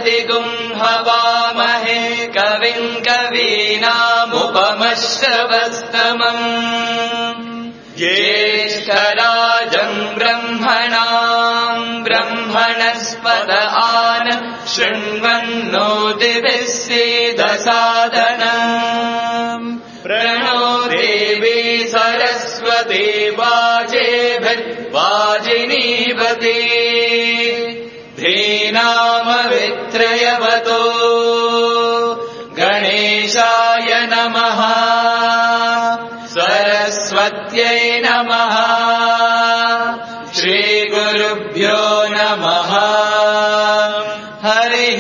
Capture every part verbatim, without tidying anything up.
हवामहे कविम् कवीनामुपमश्रवस्तमम् ज्येष्ठराजम् ब्रह्मणाम् ब्रह्मणस्पत आन शृण्वन्नो दिभिः सीदसादनम् प्रणो देवी सरस्वती वाजेभिर्वाजिनीवती धीनामवित्रयवतो गणेशाय नमः सरस्वत्यै नमः श्रीगुरुभ्यो नमः हरिः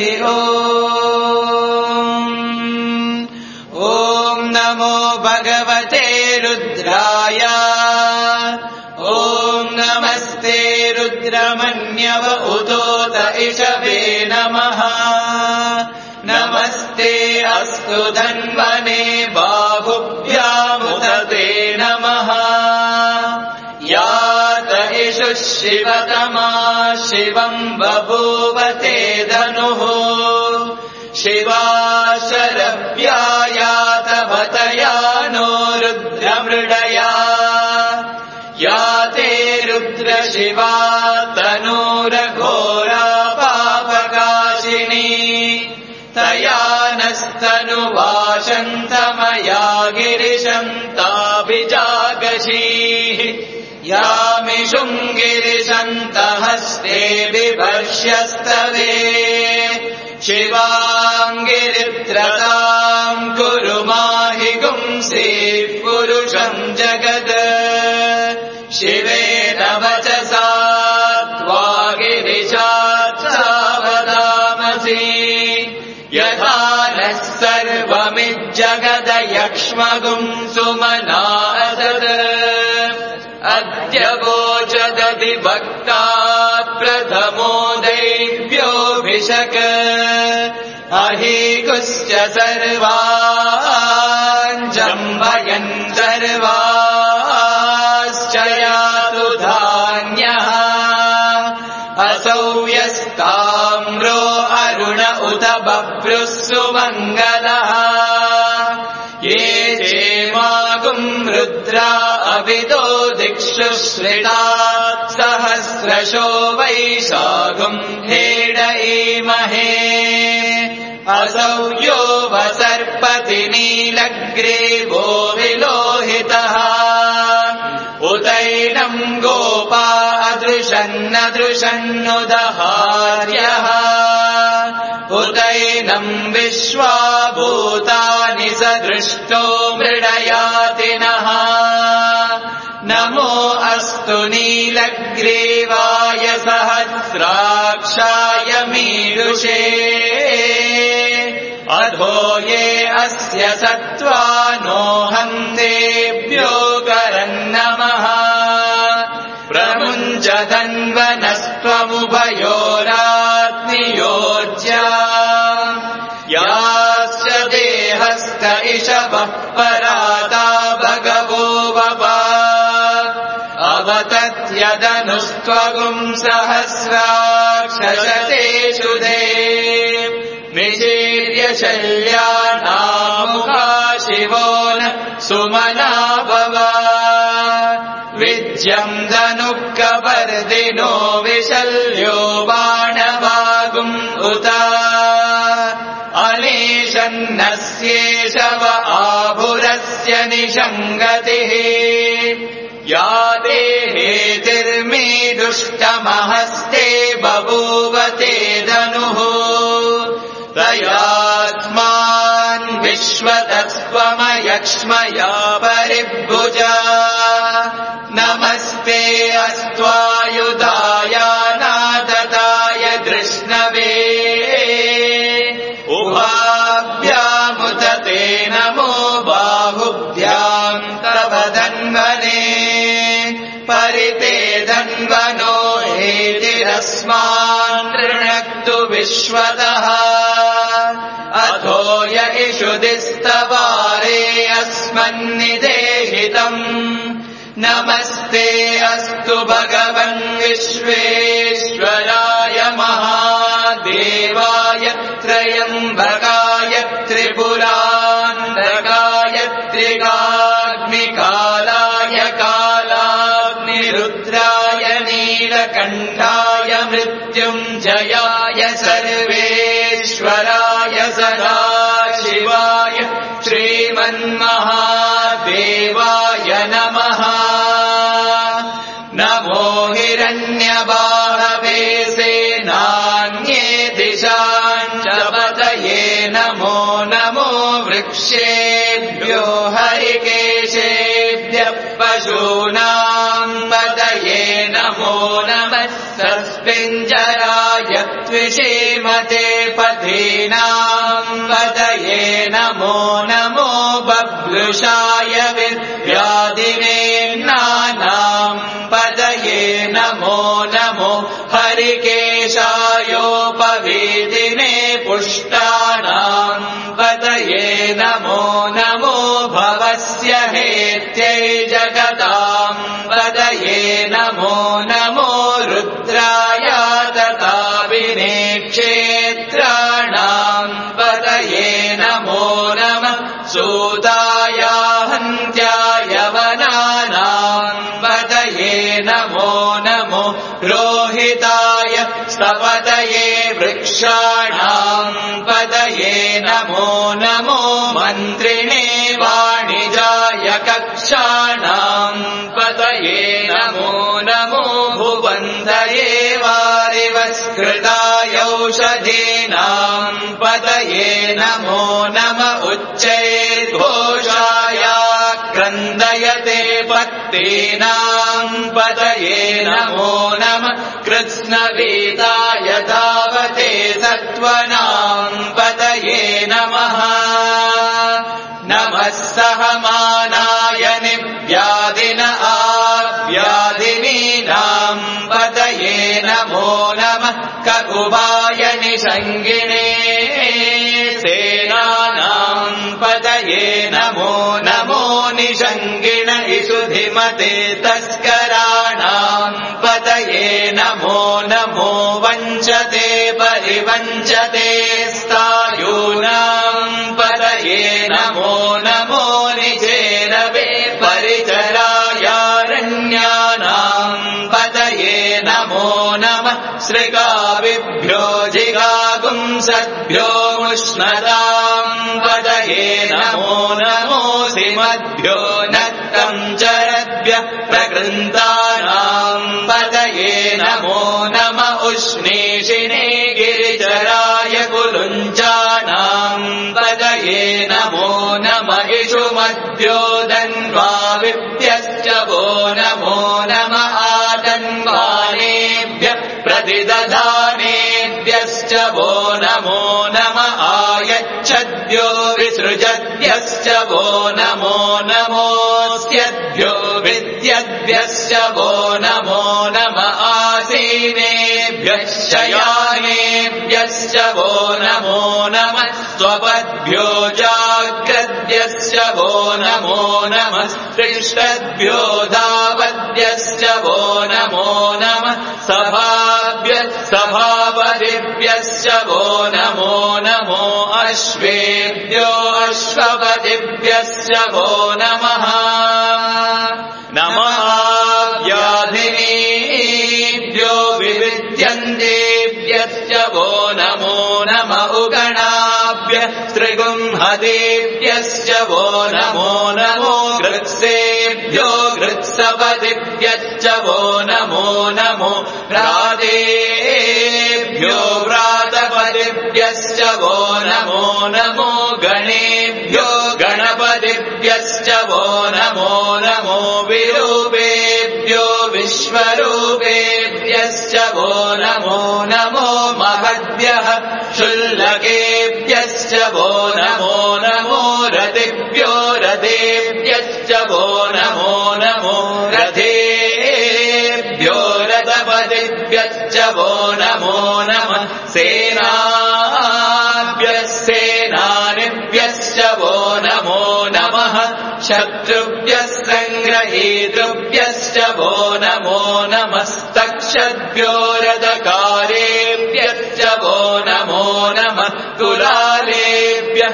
ओम् ॐ नमो भगवते रुद्राय ॐ नमस्ते रुद्रमन्यव उदोत इषवे नमः नमस्ते अस्तु धन्वने बाहुभ्यामुदते नमः यात इषु शिवतमा शिवम् बभूवते धनुः शिवा शरव्यायातवतया नो रुद्रमृडया याते रुद्रशिवा तनूरघोरा पापकाशिनी तया नस्तनुवाशन्तमया गिरिशन्ताभिजागशीः यामिषुम् गिरिशन्तहस्ते बिभर्ष्यस्तवे शिवाङ्गिरित्रताम् कुरु माहि गुंसि पुरुषम् जगद शिवेन वचसा त्वा गिरिशात् सावदामसि यथा नः सर्वमिज्जगदयक्ष्मगुम् सुमना असद अद्य वोचदधि भक्ता प्रथमो दैव्योऽभिषक अहीकुश्च सर्वान् जम्भयन् सर्वाश्च यातु धान्यः असौ यस्ताम्रो अरुण उत बभ्रुः सुमङ्गलः ये चेमागुम् रुद्रा अविदो दिक्षु श्रितात् सहस्रशो वैशाखुम् हेडयेमहे असौ यो वसर्पति नीलग्रीवो विलोहितः उदैनम् गोपा अदृशन्नदृशन्नुदहार्यः उदैनम् विश्वा भूतानि सदृष्टो मृडयातिनः नमो अस्तु नीलग्रीवाय सहस्राक्षाय मीडुषे अधो ये अस्य सत्त्वानो हन्तेभ्यो करन्नमः प्रमुञ्चदन्वनस्त्वमुभयोरात्नियोज्या यास्य देहस्त इषवः पराता भगवो वपा अवतत्यदनुस्त्वगुम् सहस्राक्षशतेषु दे निशीर्य शल्यानामुखा शिवो न सुमना भवा विद्यम् धनुःकपर्दिनो विशल्यो बाणवागुम् उत अनेशन्नस्येषव आभुरस्य निषङ्गतिः या देहेतिर्मे दुष्टमहस्ते बभूवते धनुः तयात्मान् विश्वतस्त्वमयक्ष्मया परिभुजा नमस्ते अस्त्वायुधाय नादताय कृष्णवे उभाभ्यामुदते नमो बाहुभ्याम् तव धन्वने परिते धन्वनो हेतिरस्मान् ऋणक्तु विश्वतः अथो य इषुदिस्तवारे अस्मन्निदेहितम् नमस्ते अस्तु भगवन् विश्वेश्वराय महादेवाय महादेवाय त्रयम्बकाय त्रिपुरान्तकाय त्रिकाग्निकालाय कालाग्निरुद्राय नीलकण्ठाय मृत्युञ्जयाय सर्वेश्वराय सदाशिवाय श्रीमन्महादेवाय नमः। नमो हिरण्यबाहवे सेनान्ये दिशाञ्च पतये नमो नमो वृक्षेभ्यो हरिकेशेभ्यः पशूनां पतये नमो नमः। तस्मिञ्जराय त्विषीमते पथीनां पतये नमो नमो बभ्रुषाय विद्यादिने नानां पतये नमो नमो हरिकेशायोपवीतिने पुष्टानां पतये नमो नमो भवस्य हेत्यै जगतां पतये नमो नमो रुद्राय तथाविने क्षेत्राणां पतये नमो नमः। सूताय हन्त्याय वनानां पतये नमो नमो रोहिताय स्तपतये वृक्षाणां पतये नमो नमो मन्त्रिणे वाणिजाय कक्षाणां पतये नमो नमो भुवन्धये वारिवस्कृताय औषधीनां पतये नमो नम उच्चैर्घोषाय क्रन्दयते पत्तीनां पतये नमो नमः। कृत्स्नवीताय धावते सत्त्वनां पतये नमः। नमः सहमानाय निव्याधिन आव्याधिनीनां पतये नमो नमः। ककुभाय निषङ्गिणे सेनानां पतये नमो नमो निषङ्गिण इषुधिमते तस्कराणां पतये नमो नमो वञ्चते परिवञ्चते स्थायूनां पतये नमो नमो निजेरवे परिचरायारण्यानां पतये नमो नमः। श्रृगाविभ्यो जिगागुंसद्भ्यो मुष्णतां पतये नमो नमो सिमद्भ्यो नक्तं चरद्भ्यः प्रकृन्तानां पतये नमो नम उष्णीषिणे गिरिचराय कुलुञ्चानां पतये नमो नम इषुमद्भ्यो दन्वाविभ्यश्च वो नमो नम आदन्वानेभ्यः प्रतिदधानेभ्यश्च वो नमो नम आयच्छद्भ्यो विसृजद्भ्यश्च वो नमो नमोऽस्यद्भ्यो विद्यद्भ्यश्च वो नमो नम आसीनेभ्यः शयानेभ्यश्च वो नमो नमः। स्वपद्भ्यो जाग्रद्भ्यश्च वो नमो नमः। पृष्ठद्भ्यो धावद्भ्यश्च वो नमो नमः। सभाभ्यः सभापतिभ्यश्च वो नमो नमो। अश्वेभ्यो अश्वपतिभ्यश्च वो नमः नमः। व्याधिनीभ्यो विविध्यन्तेभ्यश्च वो नमो नम उगणाभ्यः त्रिगुंहतेभ्यश्च वो नमो नमो। गृत्सेभ्यो गृत्सपतिभ्यश्च वो नमो नमो। व्रातेभ्यो व्रातपतिभ्यश्च वो नमो नमो। गणेभ्यो गणपतिभ्यश्च वो नमो नमो। विरूपेभ्यो विश्वरूपेभ्यश्च वो नमो नमो। महद्भ्यः क्षुल्लकेभ्यश्च वो नमो नमो। रथेभ्यो रथेभ्यश्च वो नमो नमो। रथेभ्यो रथपतिभ्यश्च वो नमो नमः। सेनाभ्यः सेनानिभ्यश्च वो नमो नमः। शत्रुभ्यः सङ्ग्रहीतृभ्यश्च वो नमो नमस्तक्षद्भ्यो रथकारेभ्यश्च वो नमो नमो नमः कुलालेभ्यः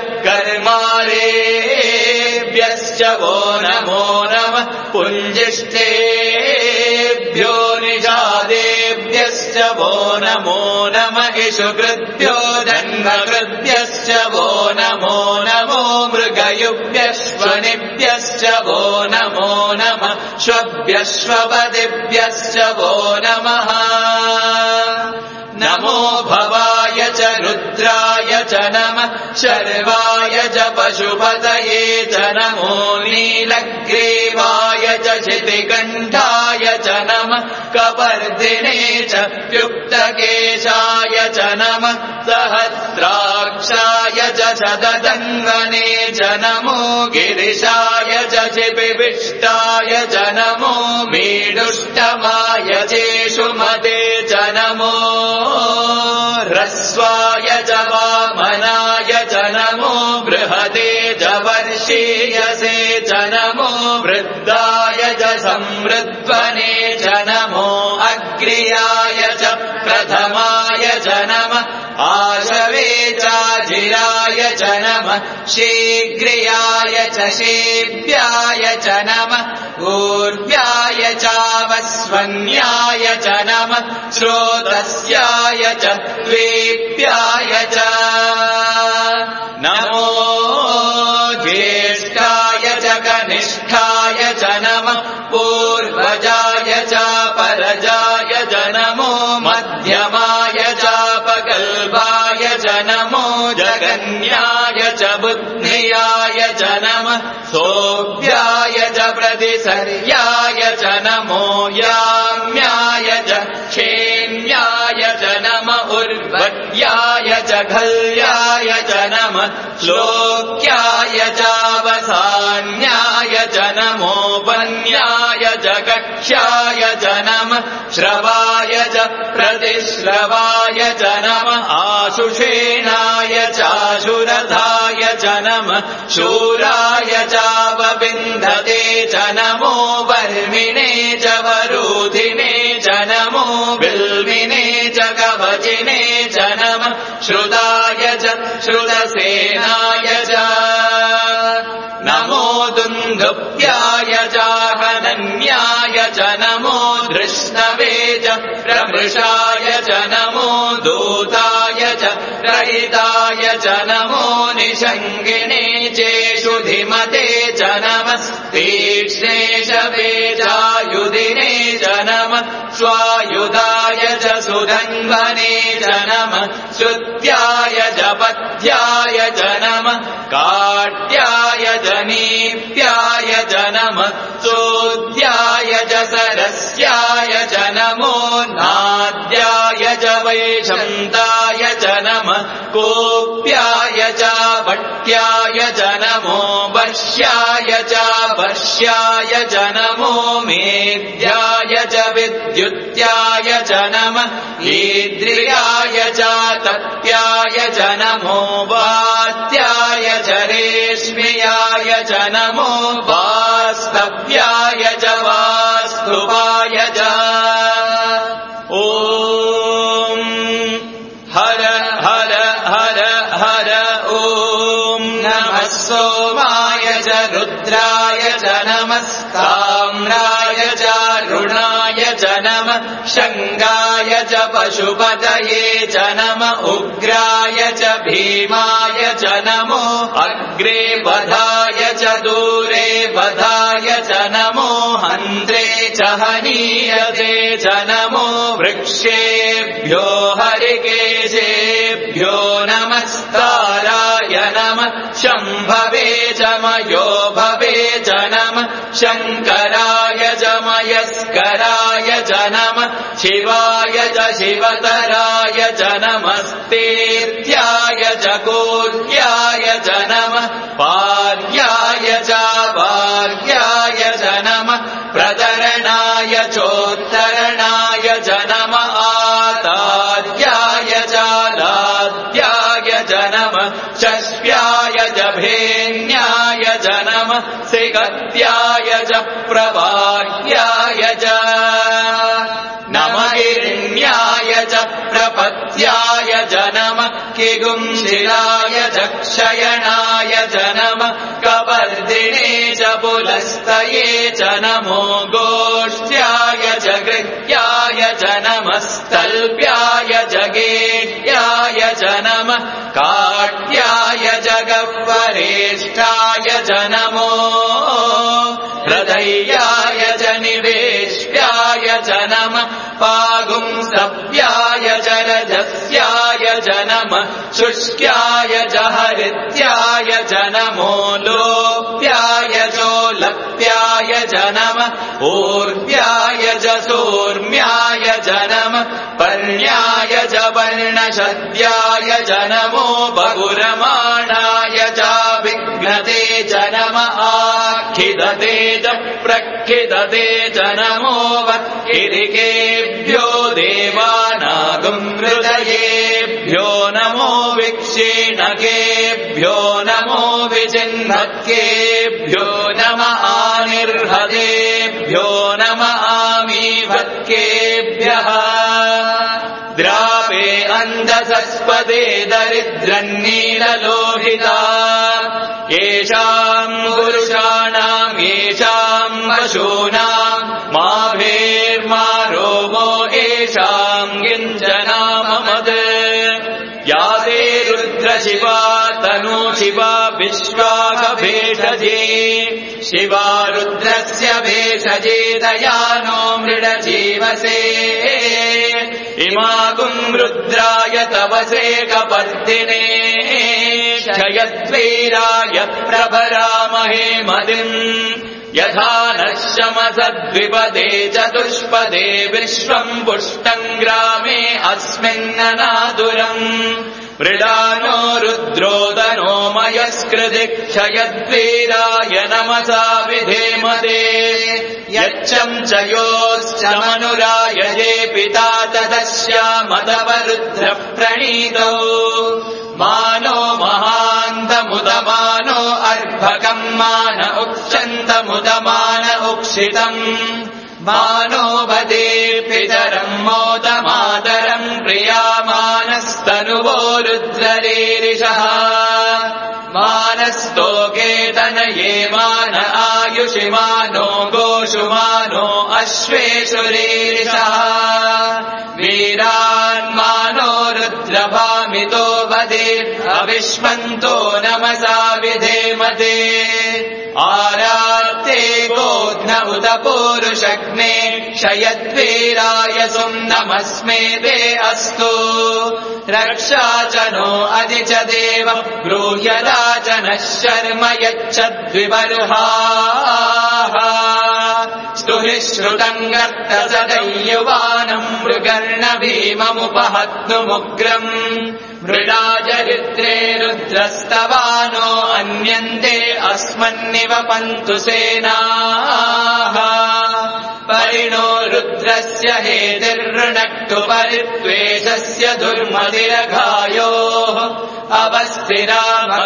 कर्मारेभ्यश्च वो नमो नमः पुञ्जिष्ठेभ्यो निषादेभ्यश्च वो नमो नमः इषुकृभ्यो जन्मकृभ्यश्च वो नमो नमो मृगयुभ्यश्वनिभ्यश्च वो नमो नमः श्वभ्यश्वपदिभ्यश्च वो नमः नमो भवाय च रुद्राय च नमः शर्वाय च पशुपतये च नमो नीलग्रीवाय च शितिकण्ठाय च नमः कपर्दिने च युक्तकेशाय च नमः सहस्राक्षाय च शतदङ्गने च नमो गिरिशाय च शिपिविष्टाय च नमो मीडुष्टमाय चेषुमते च नमो ह्रस्वाय च वामनाय च नमो बृहते च वर्षीयसे च नमो वृद्धाय च संवृद्ध्वने च नमो अग्र्याय च प्रथमाय च नमः आशवे चाजिराय च नमः शीघ्रियाय च शेभ्याय च नमः ऊर्व्याय चावस्वन्याय च नमः श्रोतस्याय च द्वेप्याय च नमो ज्येष्ठाय च कनिष्ठाय च नमः पूर्वजाय च परजाय च नमो मध्यमाय चापकल्पाय च नमो जगन्याय च बुद्धियाय च नमः सोऽभ्याय च प्रतिसर्याय च नमो याम्याय च क्षेम्याय च नमः उर्वत्याय च घल्याय च नमः श्लोक्याय चावसान्याय च नमो वन्याय च कक्ष्याय च नमः श्रवाय च प्रतिश्रवाय च नमः आशुषेणाय चाशुरथाय च नमः शूराय चावबिन्धते च नमो वर्मिणे च वरुधिने च नमो बिल्विने च कवचिने च नमः श्रुताय च श्रुतसेनाय च नमो दुन्दुभ्याय चाहनन्याय च नमो धृष्णवे च प्रमृषाय च नमो दूताय च रहिताय च नमो निषङ्गिने चेषुधिमते च नमः तीक्ष्णेशवे चायुधिने च नमः स्वायुधाय च सुधन्वने च नमः श्रुत्याय च पथ्याय च नमः काट्याय च नीप्याय च नमः चोद्याय च सरस्याय च नमो नाद्याय च वैशन्ताय च नमः कोप्याय च भट्ट्याय च नमो वर्ष्याय च वर्ष्याय च नमो मेद्याय च विद्युत्याय च नमः ईद्रियाय च तत्याय च नमो वात्याय च रेश्म्याय च नमो वास्तव्याय च वास्तुवाय च ॐ हर हर हर हर ॐ नमः सोमाय च रुद्राय च नमः ताम्राय च रुणाय च नमः शङ्गाय च पशुपतये च नमः उग्राय च भीमाय च नमो अग्रे वधाय च दूरे वधाय च नमो हन्त्रे च हनीयते च नमो वृक्षेभ्यो हरिकेशेभ्यो नमस्काराय नमः शम्भवे च मयो भवे च नमः शङ्कराय च मयस्कराय च नमः शिवाय च शिवतराय च नमस्तेत्याय च कोट्याय च नमः पार्याय च वार्याय च नमः प्रतरणाय चोत्तरणाय च नमः आतार्याय च लाद्याय च नमः शस्याय च भेन्याय च नमः सिगत्याय च प्रवाह्याय च नमः हिरण्याय च प्रपत्याय च नमः किगुंशिलाय च क्षयणाय च नमः कपर्दिने च पुलस्तये च नमो गोष्ठ्याय च गृह्याय च नमः स्तल्प्याय च गेह्याय च नमः काट्याय च गह्वरेष्ठाय च नमो हृदयाय च निवेश्याय च नमः पागुंसव्याय च रजस्याय च नमः शुष्क्याय च हरित्याय च नमो लोप्याय चोलप्याय च नमः ऊर्ध्याय च सूर्म्याय च नमः पर्ण्याय च वर्णशद्याय च नमो बहुरमाणाय चाभिघ्नते च नमः आखिदते च प्रखिदते च नमो वक्किरिकेभ्यो देवानागुं हृदयेभ्यो नमो विक्षीणकेभ्यो नमो विचिन्वत्केभ्यो नमः आनिर्हतेभ्यो नमः आमीभत्केभ्यः द्रापे अन्धसस्पदे दरिद्रन्नीललोहिता येषाम् पुरुषाणाम् येषाम् पशूनाम् माभेर्मा रोमो येषाम् किञ्चनाममद् या ते रुद्रशिवा तनु शिवा विश्वाकभेषजे शिवा रुद्रस्य भेषजे दयानो मृडजीवसे इमागुम् रुद्राय तवसे कपर्दिने क्षयद्वीराय प्रभरामहे मदिम् यथा नः शमसद्विपदे चतुष्पदे विश्वम् पुष्टम् ग्रामे अस्मिन्ननादुरम् मृडानो रुद्रोदनो मयस्कृति क्षयद्वीराय नमसा विधेमते यच्चम् च योश्च मनुरायजे पिता तदस्यामदवरुद्रः प्रणीतौ मानो महान्तमुदमानो अर्भकम् मान उक्षन्तमुदमान उक्षितम् मानो भदे पितरम् मोदमातरम् प्रियामानस्तनुवो रुद्ररीरिषः मानस्तोकेतनये मान आयुषि मानो गोषु मानो अश्वेषु रीरिषः वीरान्मानो रुद्रभामितो वदे अविष्मन्तो नमसा विधेमते आरात्ते गोघ्न उत पूरुषग्ने क्षयद्वीराय सुम् नमस्मे ते अस्तु रक्षा च नो अधि च देव ब्रूह्यदा च नः शर्म यच्छद्विबर्हाः स्तुहि श्रुतम् गर्तसदैयुवानम् मृगर्ण भीममुपहत्नुमुग्रम् मृडाजरित्रे रुद्रस्तवानो अन्यन्ते अस्मन्निव पन्तु सेनाः परिणो रुद्रस्य हेतिर्ऋणक्तु परित्वेषस्य दुर्मतिरघायोः अवस्थिरा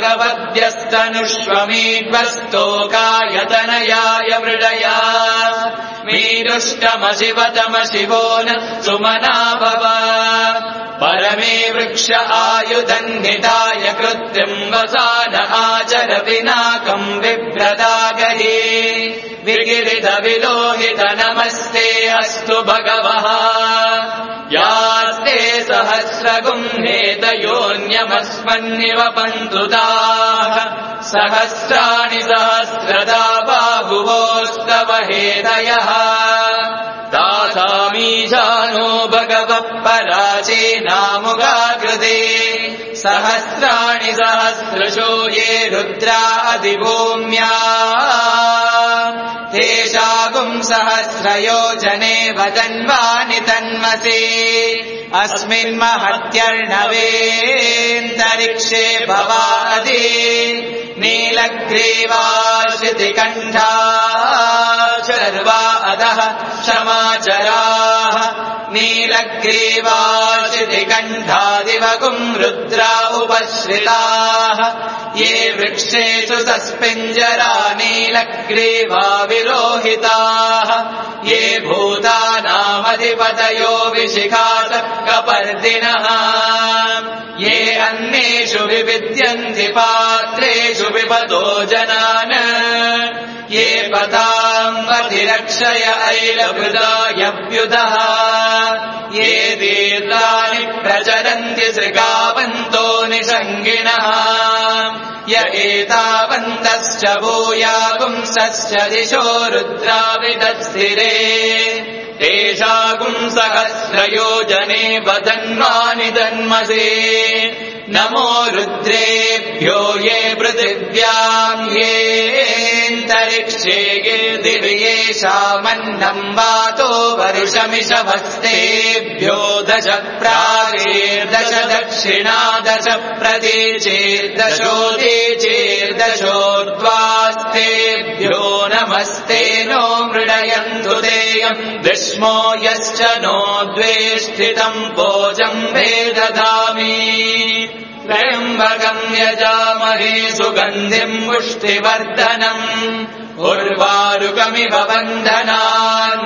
भगवद्भ्यस्तनुष्वमीड्वस्तोकायतनयाय मृडया मीरुष्टमशिवतमशिवो न सुमना भव परमे वृक्ष आयुधन्निताय कृत्रिम् वसान आचर पिनाकम् बिभ्रदागहे विगिरित विलोहित नमस्ते अस्तु भगवः यास्ते सहस्रगुम्हेतयोऽन्यमस्मन्निव पन्तुताः सहस्राणि सहस्रदा बाहुवोस्तव हेतयः तासामीशानो भगवः पराचीनामुगाकृते सहस्राणि सहस्रशो ये रुद्रा अधिभूम्या तेषागुम् सहस्रयोजने वदन्वानि तन्मसे अस्मिन्महत्यर्णवेऽन्तरिक्षे भवादि नीलग्रीवाश्रितिकण्ठा शर्वा अधः क्षमाचराः नीलग्रीवाश्रितिकण्ठादिवगुम् रुद्रा उपश्रिताः ये वृक्षेषु सस्पिञ्जरा नीलग्रीवा विलोहिताः ये भूतानामधिपतयो विशिखात कपर्दिनः ये अन्येषु विविद्यन्ति पात्रेषु पिबतो जनान् ये पताम् अतिरक्षय ऐलभृदायभ्युदः ये दीर्घानि प्रचरन्ति सृगावन्तो निषङ्गिणः य एतावन्तश्च भूयागुंसश्च दिशो रुद्राविदत्स्थिरे तेषागुम् सहस्रयोजने वदन्वानि दन्मसे नमो रुद्रेभ्यो ये पृथिव्याम् येऽन्तरिक्षे गिर्दिर्येषामन्नम् वातो वरुषमिषभस्तेभ्यो दश प्राचीर्दश दक्षिणा दश प्रतीचीर्दशोदीचीर्दशोर्ध्वास्तेभ्यो नमस्ते नो मृडयन्तु तेयम् विष्मो यश्च नो द्वेष्टितम् भोजम् वेदधामि त्र्यम्बकम् यजामहे सुगन्धिम् पुष्टिवर्धनम् उर्वारुकमिव बन्धनान्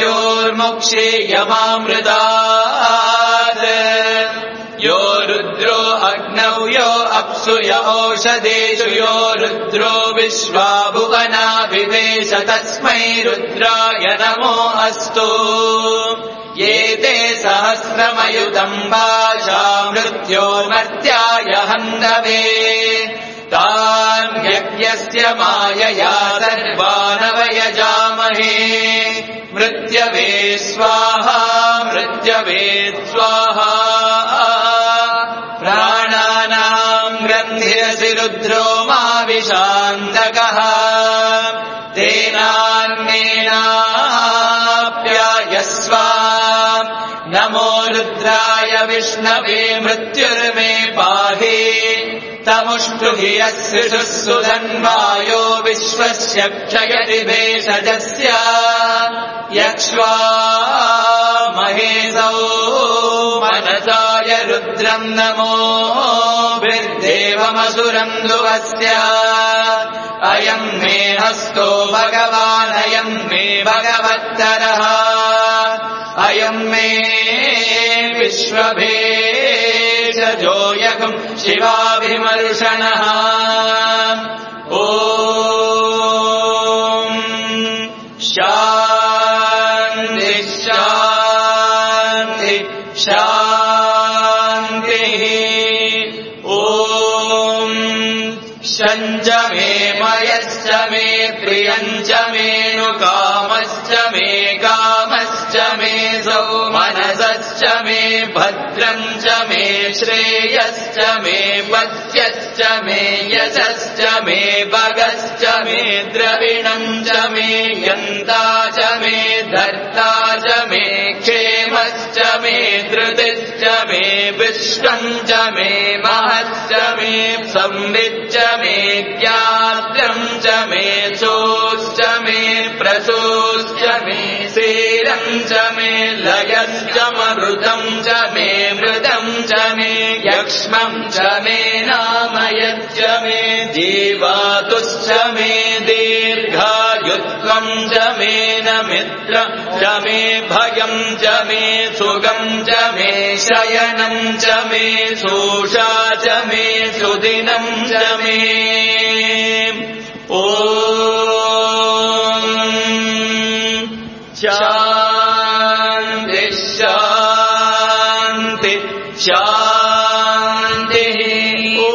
मृत्योर्मुक्षीयमामृतात् यो रुद्रो अग्नौ यो अप्सु य ओषधेषु यो रुद्रो विश्वा भुवनाभिवेश तस्मै रुद्राय नमो अस्तु ये ते सहस्रमयुतम् वाचा मृत्योर्मर्त्याय हन्तवे तान् यज्ञस्य मायया सर्वानवयजामहे मृत्यवे स्वाहा मृत्यवे स्वाहा प्राणानाम् ग्रन्थिरसि रुद्रो मा विशान्तकः तेनान्नेनाप्यायस्व नमो रुद्राय विष्णवे मृत्युर्मे पाहि तमुष्टुहि यस्सृषुः सुधन्वायो विश्वस्य क्षयति भेषजस्य यक्ष्वा महेशौ मनसाय रुद्रम् नमो भिर्देवमसुरम् ध्रुवस्य अयम् मे हस्तो भगवान् अयम् मे भगवत्तरः अयम् मे विश्वभेषजो यगुम् शिवाभिमर्षणः ॐ शान्ति शान्ति शान्तिः ॐ शञ्च मे मयश्च मे प्रियञ्च मेऽनुकामश्च मे कामश्च मे सौमनसश्च मे भद्रम् च मे श्रेयश्च मे वच्यश्च मे यशश्च मे भगश्च मे द्रविणम् च मे यन्ता च मे धर्ता च मे क्षेमश्च मे धृतिश्च मे विश्वम् च मे महश्च मे संविच्च मे ज्ञात्रम् च मे चोश्च मे प्रसोश्च मे सीरम् च मे लयश्च मरुतम् च मे मृदम् च मे यक्ष्मम् च मे नामयच्च मे जीवातुश्च मे दीर्घायुत्वम् च मे न मित्रम् च मे भयम् च मे सुगम् च मे शयनम् च मे सोषा च मे सुदिनम् च मे ॐ शान्ति शान्ति शान्तिः ॐ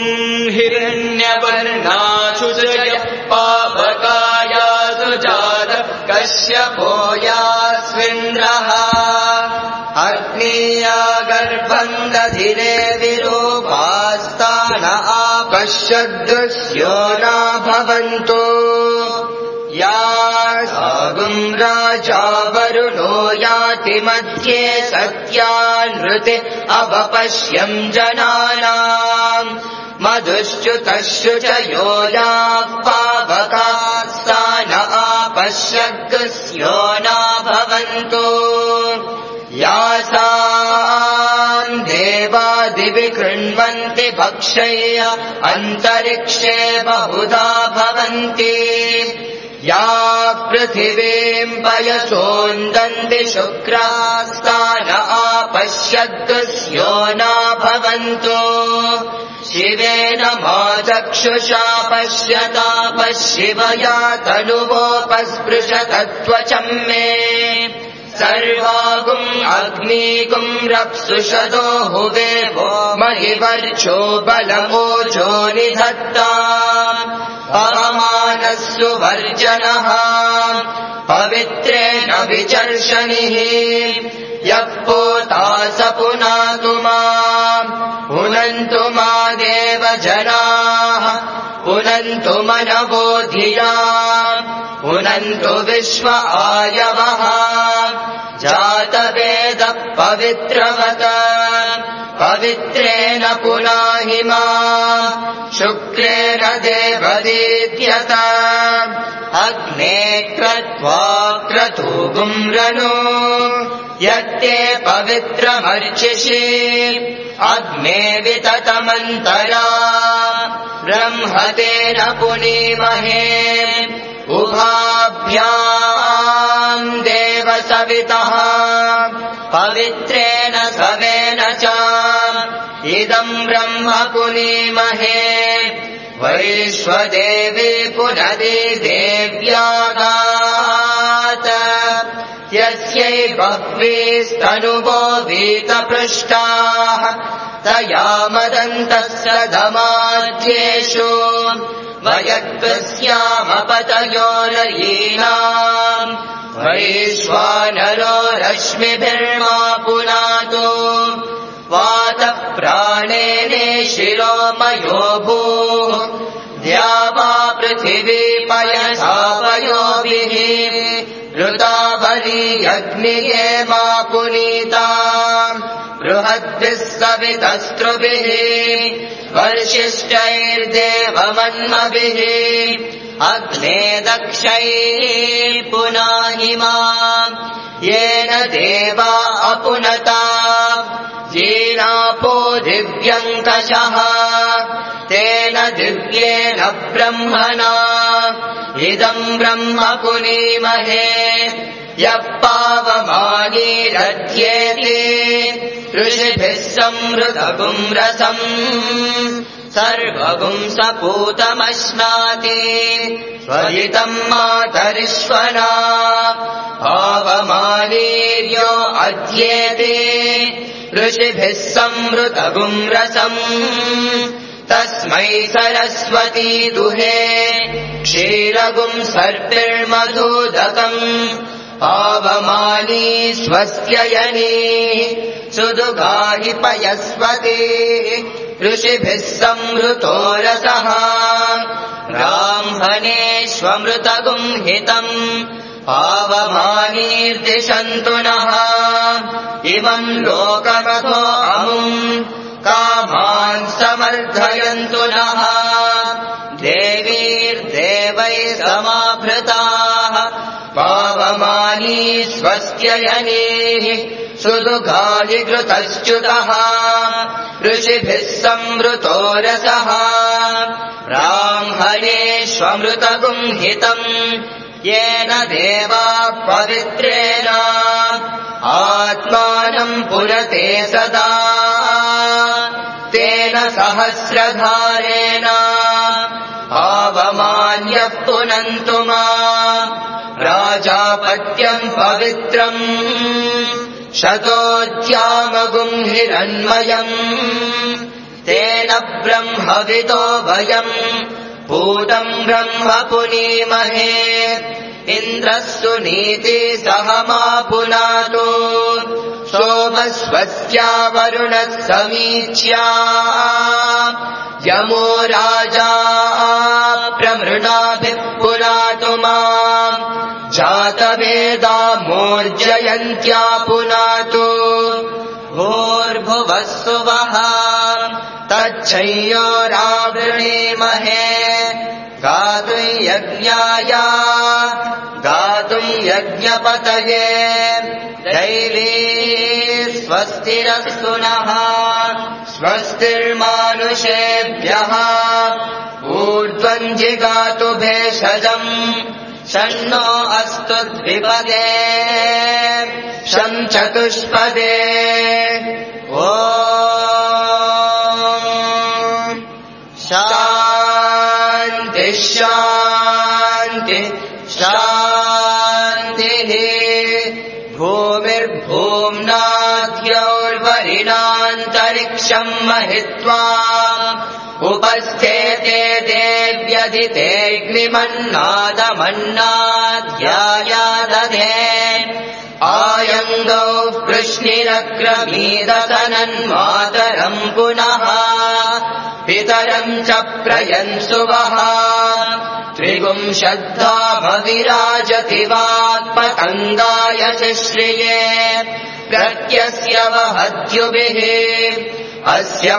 हिरण्यवर्णासु जयः पावकायासु जात कश्यपो यास्विन्द्रः अग्नीया गर्भम् दधिरे विरूपास्तान आपश्यद्दस्यो न भवन्तो या सागुम् राजा वरुणो याति मध्ये सत्यानृते अवपश्यम् जनानाम् मधुश्च्युतश्चु च यो याः पावकास्तान आपश्यद्दस्यो न भवन्तो यासाम् देवादिवि कृण्वन्ति भक्षय्य अन्तरिक्षे बहुधा भवन्ति या पृथिवीम् पयसोन्दन्ति शुक्रास्तान आपश्यद्दुस्यो न भवन्तु शिवेन मा चक्षुषा पश्यता पश्यवया तनुवोपस्पृशतत्वचम् मे सर्वागुम् अग्निगुम् रप्सुषदो हुवे वो महिवर्चो बलमोजो निधत्ता पवमानस्सु वर्जनः पवित्रेण विचर्षणिः यः पोता स पुनातु माम् पुनन्तु मा देव जनाः पुनन्तु मनवो धिया पुनन्तु विश्व आयवः जातवेदः पवित्रवत पवित्रेण पुनाहि मा शुक्रेण देवदीत्यत अग्ने क्रत्वा क्रतुगुम् रनु यत्ते पवित्रमर्चिषि अग्ने विततमन्तरा ब्रह्मतेन पुनीमहे उभाभ्याम् देव सवितः पवित्रेण सवेन च इदम् ब्रह्म पुनीमहे वैश्वदेवी पुनदी देव्यागात् यस्यै बह्वीस्तनुवो वीतपृष्टाः तया मदन्तस्य दमाद्येषु वयत्वस्यामपतयोरयीनाम् वैश्वानरो रश्मिभिर्मा पुनातु वातः प्राणेने शिरोमयो भूः द्यावा पृथिवी पयसा पयोभिः ऋतावरी अग्निये मा पुनीता बृहद्भिः सवितस्त्रुभिः वर्षिष्ठैर्देवमन्मभिः अग्ने दक्षैः पुनाहि मा येन देवा अपुनता येनापो दिव्यङ्कषः तेन दिव्येन ब्रह्मणा इदम् ब्रह्म पुनीमहे यः पावमानीरध्येति ऋषिभिः संवृतगुम् रसम् सर्वगुम् सपूतमश्नाति स्वहितम् मातरिश्वना पावमानीर्यो अध्येति ऋषिभिः संवृतगुम् रसम् तस्मै सरस्वती दुहे क्षीरगुम् सर्पिर्मधुदकम् पावमानी स्वस्य यनी सुदुगाहि पयस्वती ऋषिभिः संवृतो रसः ब्राह्मणेष्वमृतगुम् हितम् पावमानीर्दिशन्तु नः इमम् लोकमथो अमुम् कामान् समर्थयन्तु नः देवीर्देवैः समाभृताः पावमानी स्वस्य यनीः सुदुगाहि कृतश्च्युतः ऋषिभिः संवृतो रसः ब्राह्मणेष्वमृतगुम् हितम् येन देवा पवित्रेण आत्मानम् पुरते सदा तेन सहस्रधारेण आवमान्यः पुनन्तु मा राजापत्यम् पवित्रम् शतोद्यामगुम् हिरण्मयम् तेन ब्रह्मविदो वयम् भूतम् ब्रह्म पुनीमहे इन्द्रः सुनीति सह मा पुनातु सोमस्वस्या वरुणः समीच्या यमो राजा प्रमृणाभिः पुनातु माम् जातवेदा मोर्जयन्त्या पुनातु भूर्भुवः सुवः तच्छयोरावृणीमहे गातुम् यज्ञाय गातुम् यज्ञपतये दैवी स्वस्तिरस्तु नः स्वस्तिर्मानुषेभ्यः ऊर्ध्वम् जिगातु भेषजम् शन्नो अस्तु द्विपदे शं चतुष्पदे ॐ शान्ति शान्ति शान्तिः भूमिर्भूम्नाद्यौर्वरिणान्तरिक्षं महित्वा उपस्थेते देव्यदितेऽग्निमन्नादमन्नाद्यायादधे आयङ्गौ कृष्णिरक्रमीदतनन्मातरम् पुनः पितरम् च प्रयन्सुवः त्रिगुंशद्धामविराजति वाक्पतङ्गाय शिश्रिये प्रत्यस्य वहद्युभिः अस्य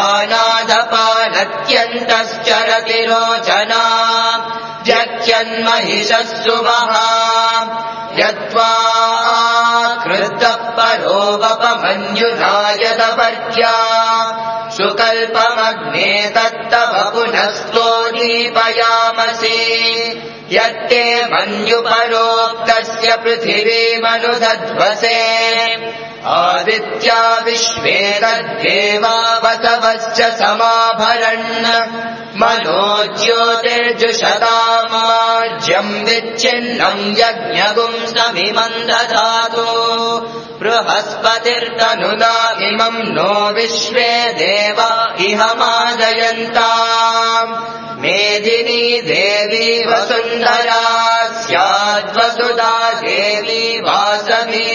प्राणादपानत्यन्तश्चरति रोचना जत्यन्महिषः सुवः यत्त्वा कृतः परो वपमन्युनायदपर्या सुकल्पमग्ने तत्तव पुनस्तोदीपयामसि यत्ते मन्युपरोक्तस्य पृथिवीमनुदध्वसे आदित्या विश्वे तद्देवा वसवश्च समाभरन् मनो ज्योतिर्जुषतामाज्यम् विच्छिन्नम् यज्ञगुंसमिमम् दधातु बृहस्पतिर्तनुनामिमम् नो विश्वे देवा इह मादयन्ताम् मेदिनी देवी वसुन्धरा स्याद्वसुधा देवी वासवी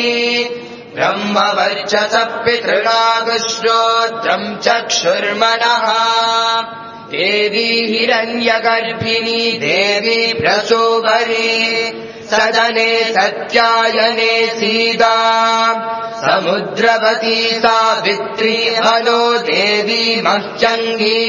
ब्रह्मवर्चसः पितृणागुश्रोत्रम् चक्षुर्मनः देवी हिरण्यगर्भिणी देवी प्रसूवरी सदने सत्यायने सीता समुद्रवती सावित्री हनो देवी मह्यङ्गी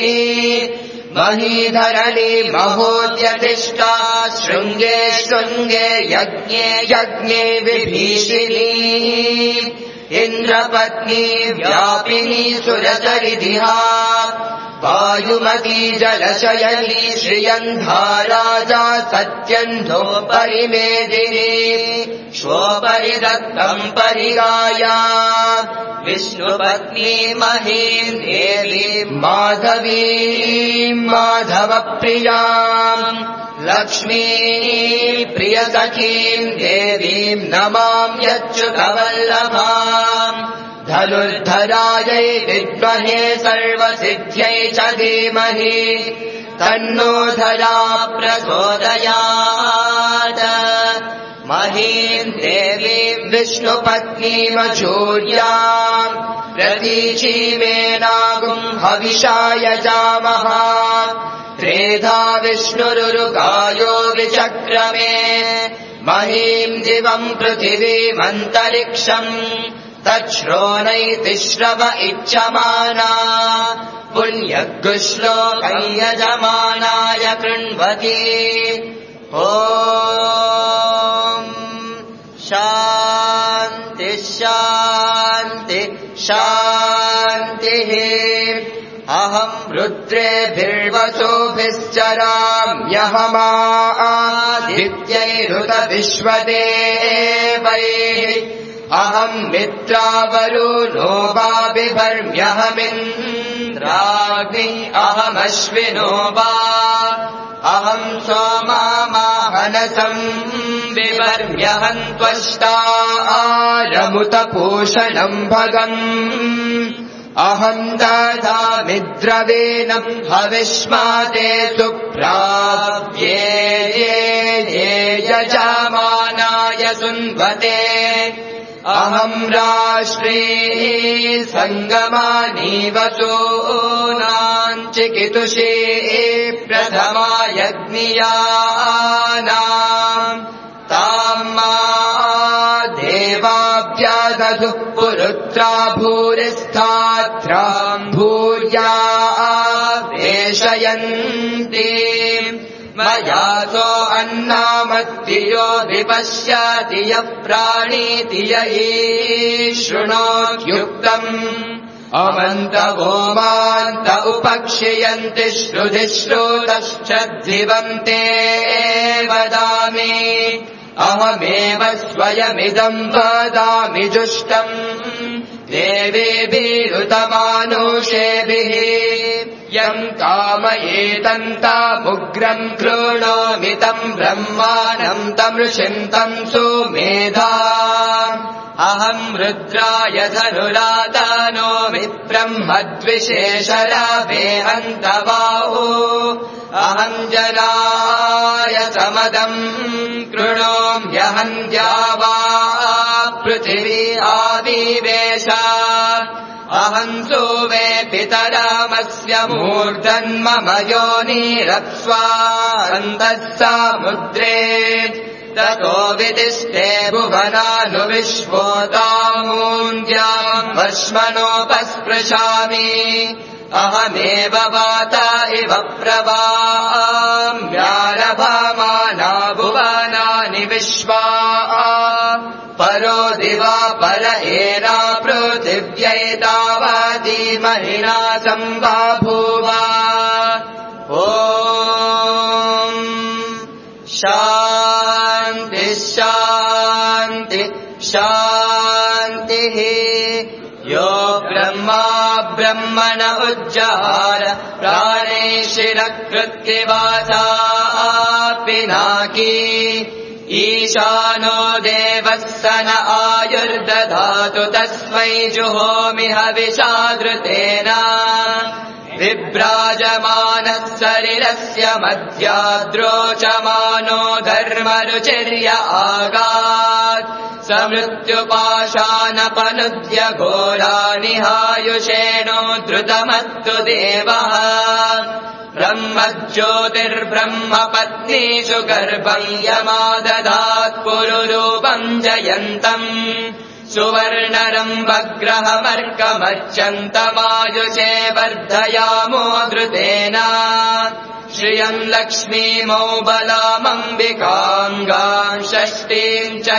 महीधरणी महोद्यतिष्ठा शृङ्गे शृङ्गे यज्ञे यज्ञे विभीषिणी इन्द्रपत्नी व्यापिनी सुरसरिधिहा वायुमती जलशयनी श्रियन्धाराजा सत्यन्धो परिमेदिनी श्वोपरि दत्तम् परिगाया विष्णुपत्नी महीम् देवीम् माधवीम् माधवप्रियाम् लक्ष्मी प्रियसखीम् देवीम् नमाम्यच्युतवल्लभाम् धनुर्धरायै विद्महे सर्वसिद्ध्यै च धीमहि तन्नो धरा प्रचोदयात् महीम् देवीम् विष्णुपत्नीमचूर्याम् प्रतीचीमेनागुम् हविषा यजामः त्रेधा विष्णुरुरुगायो विचक्रमे महीम् दिवम् पृथिवीमन्तरिक्षम् तच्छ्रोणैतिश्रव इच्छमाना पुण्यगुश्लोकम् यजमानाय कृण्वति ॐ शान्ति शान्ति शान्तिः अहम् रुद्रेभिर्वसोभिश्चराम्यहमादित्यैरुत विश्वदेवैः अहम् मित्रावरुणो वा बिभर्म्यहमिन्द्राग्नि अहमश्विनो वा अहम् सोमामाहनसम् बिभर्म्यहम् त्वष्टारमुतपोषणम् भगम् अहम् ददामि द्रवेणम् हविष्माते सुप्राप्ये ये ये यजमानाय सुन्वते अहम् राष्ट्रे सङ्गमानि वसूनाम् चिकितुषे प्रथमायज्ञियानाम् ताम् मा देवाभ्यादधुः पुरुत्रा भूरिस्थात्राम् भूर्या वेशयन्ति मयासो अन्नामत्तियो विपश्यति यः प्राणीति य हि शृणोत्युक्तम् अमन्तगोमान्त उपक्षियन्ति श्रुधिश्रुतश्च जीवन्ते वदामि अहमेव स्वयमिदम् वदामि जुष्टम् देवेभिरुतमानुषेभिः यम् कामयेतन्तामुग्रम् कृणोमि तम् ब्रह्माणम् तम् ऋषिन्तम् सुमेधा अहम् रुद्राय धनुरादानो विब्रह्मद्विशेषरावे हन्तबाहो अहम् जनाय समदम् कृणोम्यहम् द्यावा पृथिवी आविवेश अहम् सोवे पितरामस्य मूर्धन्मम योनिरप्स्वा अन्तः समुद्रे ततो विदिष्टे भुवनानुविश्वोतामून्द्याम् वश्मनोपस्पृशामि अहमेव वाता इव प्रवाम्यारभमाना भुवनानि विश्वा परो दिवा पर एना पृथिव्यै महिना सम्बाभूव ॐ शान्ति शान्ति शान्तिः यो ब्रह्मा ब्रह्मण उज्जहार प्राणेशिरकृत्तिवासा पिनाकी ईशानो देवः स न आयुर्दधातु तस्मै जुहोमि हविषादृतेन विभ्राजमानः शरीरस्य मध्याद्रोचमानो धर्मरुचिर्य आगात् समृत्युपाशानपनुद्य घोरानिहायुषेणो धृतमत्तु देवः ब्रह्मज्योतिर्ब्रह्मपत्नीषु गर्भम् यमादधात् पुरुरूपम् जयन्तम् सुवर्णरम्भग्रहमर्कमच्यन्तमायुषे वर्धयामो धृतेन श्रियम् लक्ष्मीमौ बलामम्बिकाङ्गाम् षष्ठीम् च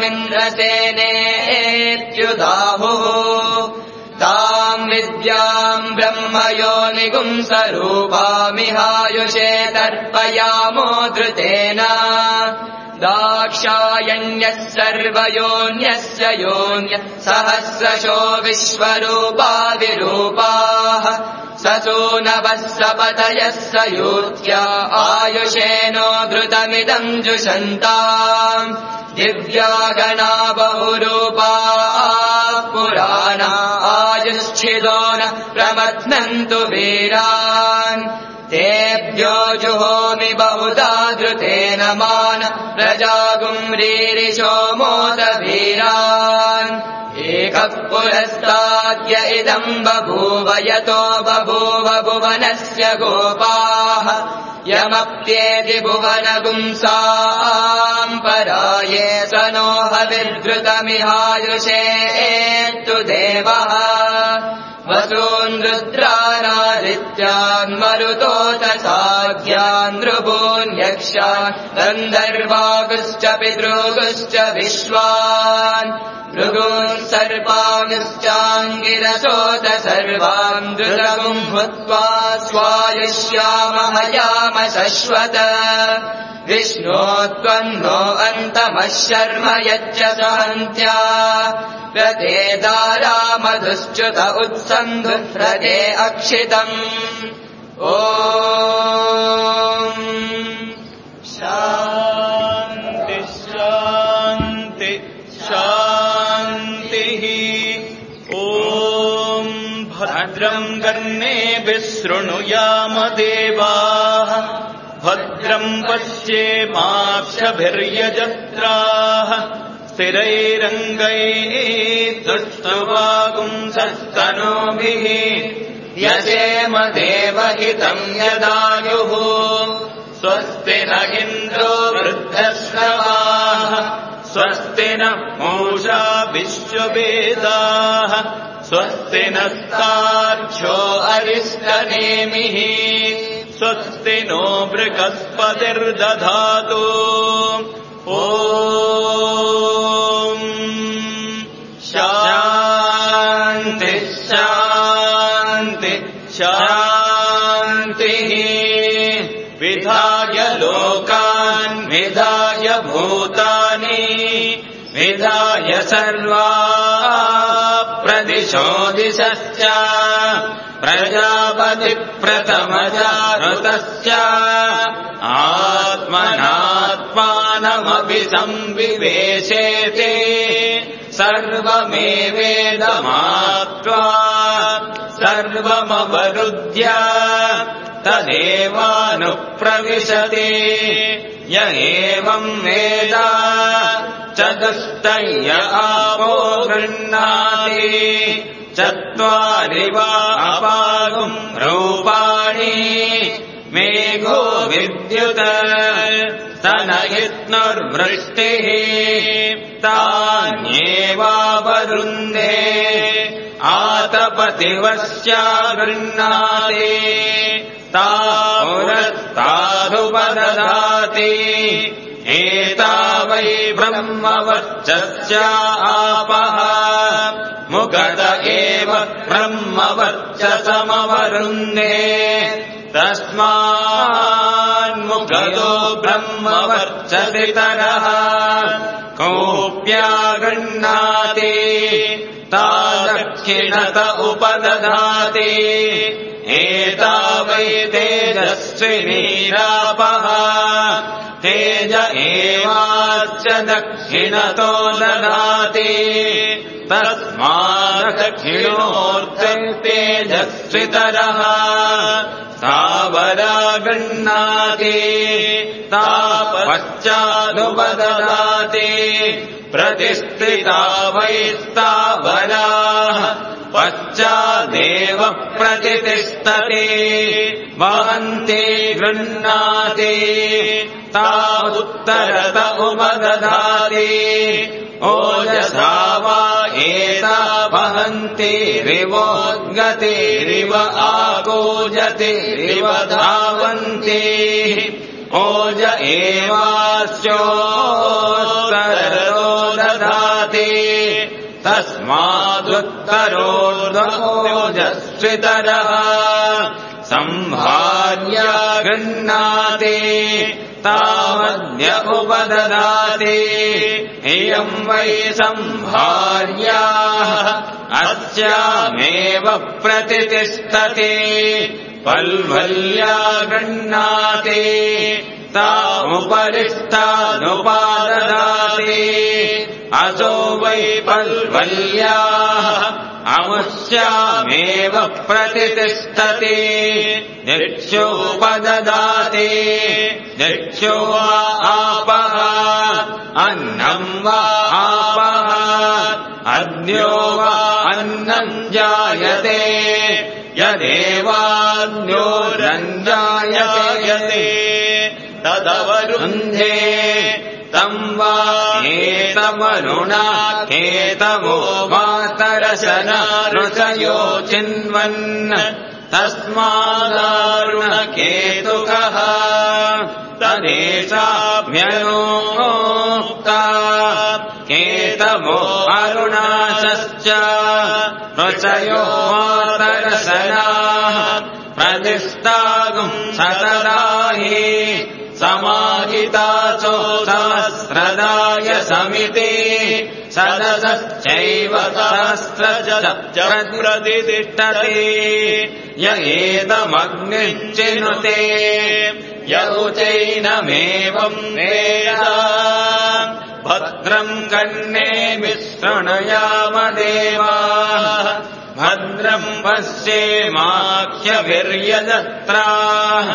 यामिन्द्रसेनेत्युदाहुः ताम् विद्याम् ब्रह्मयोनिगुम् स्वरूपामिहायुषे तर्पयामो धृतेन दाक्षायण्यः सर्वयोन्यस्य योन्य सहस्रशो विश्वरूपा विरूपाः ससूनवः सपतयः सयूत्या आयुषेनो धृतमिदम् जुषन्ताम् दिव्या गणा बहुरूपा पुराणा आयुश्चिदो न प्रमथ्नन्तु वीरान् तेभ्यो जुहोमि बहुधा धृतेन मान प्रजागुम्रीरिषो मोदवीरान् एकः पुरस्ताद्य इदम् बभूव यतो बभूव भुवनस्य गोपाः यमप्येति भुवनगुंसाम् पराये स नो हविर्धृतमिहायुषेत्तु देवः वसून् रुद्रानादित्यान् मरुतोतसाध्यान् नृभून्यक्षान् गन्धर्वागुश्च पितृगुश्च विश्वान् भृगून् सर्पांश्चाङ्गिरसोत सर्वान् धृतगुम् भूत्वा स्वायुष्यामहयाम शश्वत विष्णो त्वन्नो अन्तमः शर्म यच्च सहन्त्या प्रते दारामधुश्च्युत उत्सन्धुप्रते अक्षितम् ॐ शान्ति शान्ति शान्तिः ॐ भद्रम् कर्णेभिः शृणुयाम देवाः भद्रम् पश्येमाक्षभिर्यजत्राः स्थिरैरङ्गैः दुष्टवागुंसस्तनूभिः यजेम देवहितम् यदायुः स्वस्ति न इन्द्रो वृद्धश्रवाः स्वस्ति न मूषा विश्ववेदाः स्वस्ति नस्तार्क्ष्यो अरिष्टनेमिः स्वस्ति नो बृहस्पतिर्दधातु ॐ शान्ति शान्ति शान्तिः विधाय लोकान् विधाय भूतानि विधाय सर्वा प्रदिशो दिशश्च प्रजापति प्रथमजातस्य आत्मनात्मानमपि संविवेशेते सर्वमेवेदमात्वा सर्वमवरुध्य तदेवानुप्रविशति य एवम् वेद चतुष्टय्य आपो गृह्णाति चत्वारि वा अपागुम् रूपाणि मेघो विद्युत् स्तनयित्नुर्वृष्टिः तान्येवावरुन्धे आतपतिवश्या गृह्णाति ता पुरस्तादुपददाति एता वै ब्रह्मवर्चस्य आपः मुखत एव ब्रह्मवर्चसमवरुन्धे तस्मान्मुखतो ब्रह्मवर्चसितरः कोऽप्या गृह्णाति ता दक्षिणत उपदधाति एता वै तेजस्विनीरापः तेज एवाच्च दक्षिणतो ददाति तस्मादक्षिणोऽर्धतेजस्वितरः स्थावरा गृह्णाति ता पश्चादुपददाति प्रतिष्ठिता वै स्थावराः पश्चादेव प्रतिष्ठते वहन्ति गृह्णाति ता उत्तरत उपददाति ओजसा वा एता वहन्तिरिवोद्गतिरिव आगोजतिरिव धावन्ति ओज एवास्योत्तरतो ददाति तस्मादुत्तरोर्ध्वोजस्वितरः संभार्य गृह्णाति तावद्य उपददाति इयम् वै संभार्याः अस्यामेव प्रतिष्ठति पल्वल्या गृह्णाति तामुपरिष्टानुपाददाति असो वै पल्वल्याः अमुष्यामेव प्रतिष्ठति दिक्षोपददाति दिक्षो वा आपः अन्नम् वा आपः अद्यो वा अन्नम् जायते यदेवाग्न्योरञ्जायते तदवरुन्धे तम् वा एतमरुणा केतवो मातरसन ऋषयो चिन्वन् तस्मादारुणकेतुकः तदेशाभ्यनोक्ता केतवो अरुणासश्च ऋषयो मातरसनाः प्रतिष्ठागुम् सतदाहि समाहितासो सहस्रदाय समिति सदसश्चैव सहस्रश्च प्रतिष्ठति य एतमग्निश्चिनुते य उचैनमेवम् वेद भद्रम् कर्णेभिः शृणुयामदेवाः भद्रम् पश्येमाख्यभिर्यजत्राः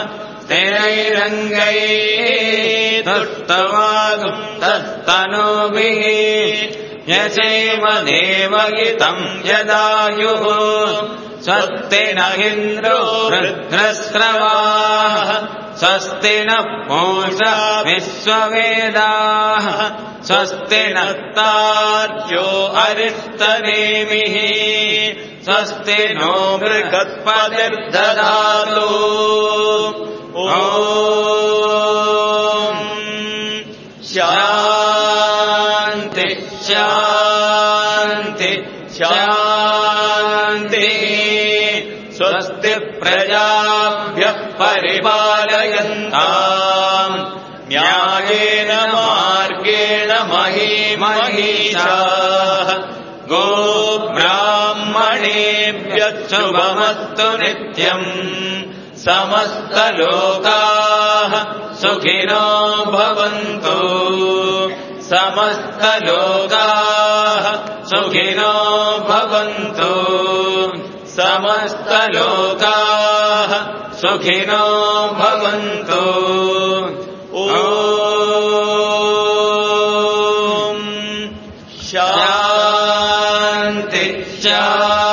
स्थिरैरङ्गैः तुष्टवागुम् तस्तनूभिः यशेम देवहितम् यदायुः स्वस्ति न इन्द्रो वृद्धस्रवाः स्वस्ति नः पूषा विश्ववेदाः स्वस्ति नस्तार्क्ष्यो अरिष्टनेमिः स्वस्ति नो बृहस्पतिर्दधातु ॐ शान्ति शान्ति शान्तिः स्वस्ति प्रजाभ्यः परिपालयन्ताम् न्यायेन मार्गेण महीम् महीषाः गोब्राह्मणेभ्यः शुभमस्तु नित्यम् समस्तलोकाः सुखिनो भवन्तु समस्तलोकाः सुखिनो भवन्तु समस्तलोकाः सुखिनो भवन्तु ॐ शान्ति शान्ति